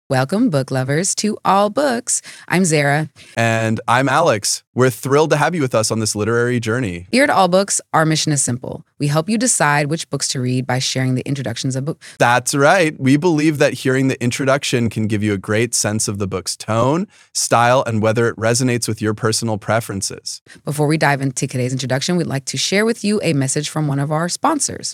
Welcome, book lovers, to All Books. I'm Zara. And I'm Alex. We're thrilled to have you with us on this literary journey. Here at All Books, our mission is simple. We help you decide which books to read by sharing the introductions of books. That's right. We believe that hearing the introduction can give you a great sense of the book's tone, style, and whether it resonates with your personal preferences. Before we dive into today's introduction, we'd like to share with you a message from one of our sponsors.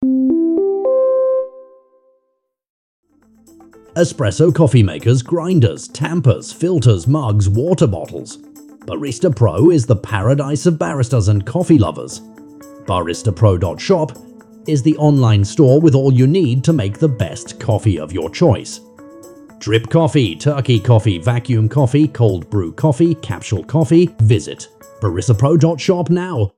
Espresso coffee makers, grinders, tampers, filters, mugs, water bottles. Barista Pro is the paradise of baristas and coffee lovers. BaristaPro.shop is the online store with all you need to make the best coffee of your choice. Drip coffee, turkey coffee, vacuum coffee, cold brew coffee, capsule coffee. Visit BaristaPro.shop now.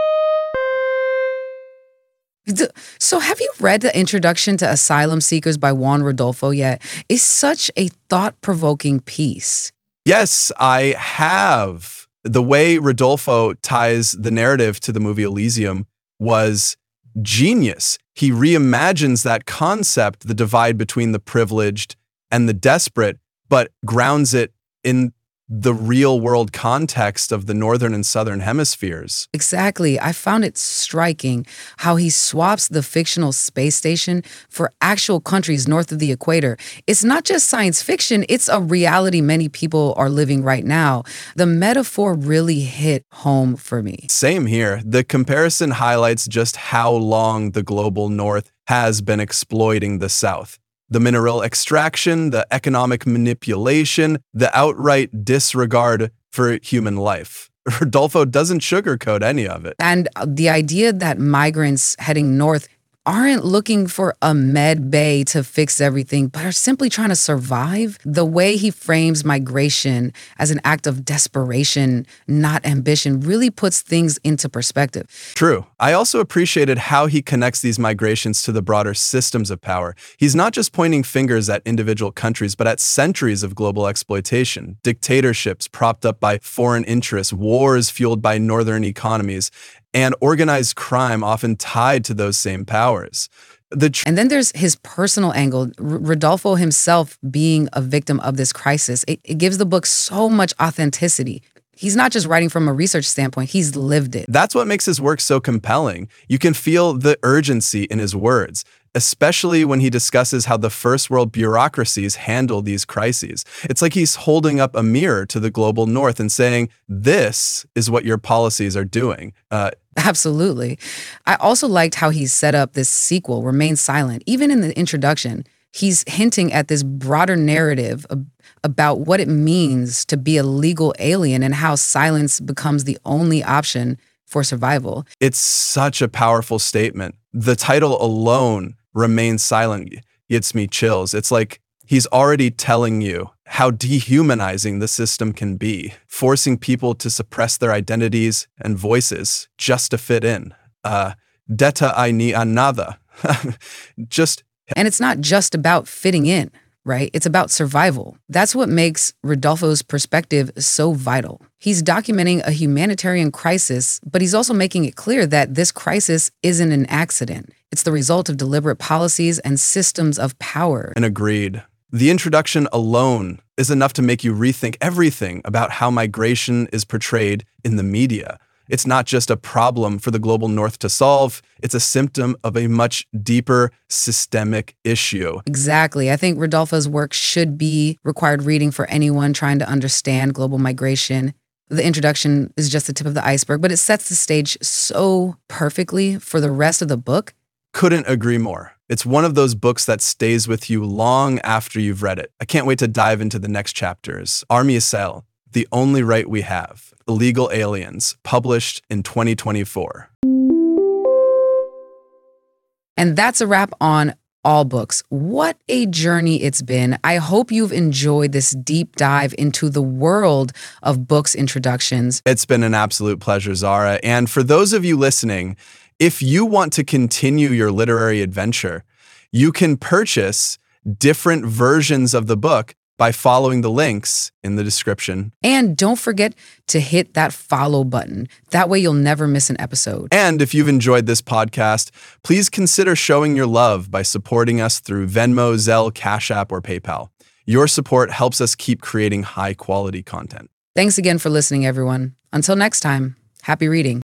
So have you read the introduction to Asylum Seekers by Juan Rodolfo yet? It's such a thought-provoking piece. Yes, I have. The way Rodolfo ties the narrative to the movie Elysium was genius. He reimagines that concept, the divide between the privileged and the desperate, but grounds it in the real world context of the northern and southern hemispheres. Exactly. I found it striking how he swaps the fictional space station for actual countries north of the equator. It's not just science fiction, it's a reality many people are living right now. The metaphor really hit home for me. Same here. The comparison highlights just how long the global north has been exploiting the south. The mineral extraction, the economic manipulation, the outright disregard for human life. Rodolfo doesn't sugarcoat any of it. And the idea that migrants heading north aren't looking for a med bay to fix everything, but are simply trying to survive. The way he frames migration as an act of desperation, not ambition, really puts things into perspective. True. I also appreciated how he connects these migrations to the broader systems of power. He's not just pointing fingers at individual countries, but at centuries of global exploitation, dictatorships propped up by foreign interests, wars fueled by northern economies, and organized crime often tied to those same powers. And then there's his personal angle, Rodolfo himself being a victim of this crisis. It gives the book so much authenticity. He's not just writing from a research standpoint, he's lived it. That's what makes his work so compelling. You can feel the urgency in his words, especially when he discusses how the first world bureaucracies handle these crises. It's like he's holding up a mirror to the global north and saying, this is what your policies are doing. Absolutely. I also liked how he set up this sequel, Remain Silent. Even in the introduction, he's hinting at this broader narrative about what it means to be a legal alien and how silence becomes the only option for survival. It's such a powerful statement. The title alone, Remain Silent, gets me chills. It's like he's already telling you how dehumanizing the system can be, forcing people to suppress their identities and voices just to fit in. Detta I ni another. And it's not just about fitting in, right? It's about survival. That's what makes Rodolfo's perspective so vital. He's documenting a humanitarian crisis, but he's also making it clear that this crisis isn't an accident. It's the result of deliberate policies and systems of power. And agreed. The introduction alone is enough to make you rethink everything about how migration is portrayed in the media. It's not just a problem for the global north to solve, it's a symptom of a much deeper systemic issue. Exactly. I think Rodolfo's work should be required reading for anyone trying to understand global migration. The introduction is just the tip of the iceberg, but it sets the stage so perfectly for the rest of the book. Couldn't agree more. It's one of those books that stays with you long after you've read it. I can't wait to dive into the next chapters. Army Cell, The Only Right We Have, Illegal Aliens, published in 2024. And that's a wrap on All Books. What a journey it's been. I hope you've enjoyed this deep dive into the world of books introductions. It's been an absolute pleasure, Zara. And for those of you listening, if you want to continue your literary adventure, you can purchase different versions of the book by following the links in the description. And don't forget to hit that follow button. That way you'll never miss an episode. And if you've enjoyed this podcast, please consider showing your love by supporting us through Venmo, Zelle, Cash App, or PayPal. Your support helps us keep creating high-quality content. Thanks again for listening, everyone. Until next time, happy reading.